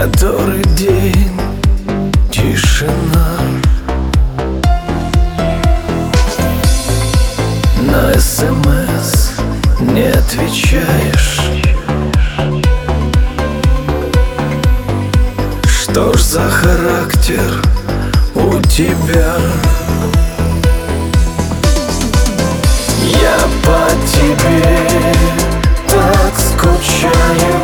Который день тишина, на СМС не отвечаешь. Что ж за характер у тебя? Я по тебе так скучаю,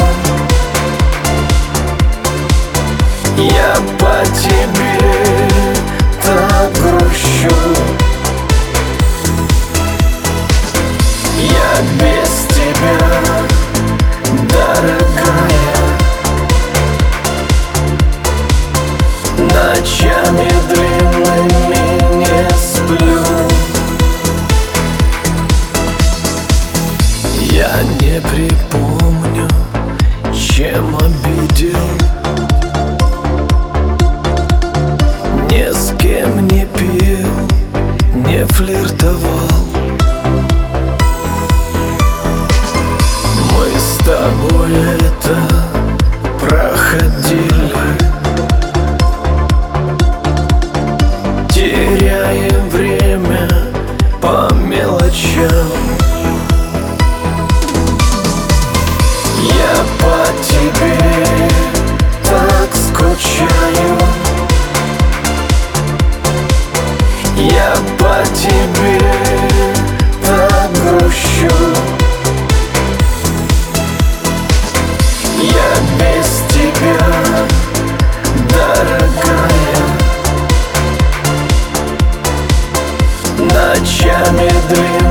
я по тебе так грущу. Я без тебя, дорогая, ночами длинными не сплю. Я не припомню, чем обидел, ни с кем не пил, не флиртовал. Мы с тобой это проходили, теряем время по мелочам. Я по тебе так скучаю, я по тебе так грущу. Я без тебя, дорогая, ночами длинными